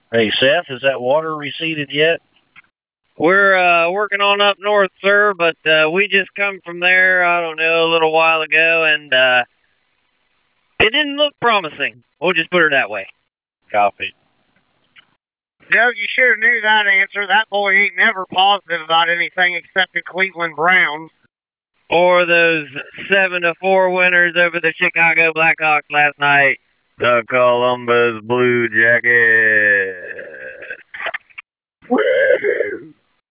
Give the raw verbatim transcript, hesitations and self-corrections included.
Hey, Seth, has that water receded yet? We're uh, working on up north, sir, but uh, we just come from there, I don't know, a little while ago, and uh, it didn't look promising. We'll just put it that way. Copy. Joe, you should have knew that answer. That boy ain't never positive about anything except the Cleveland Browns. Or those seven to four winners over the Chicago Blackhawks last night. The Columbus Blue Jackets.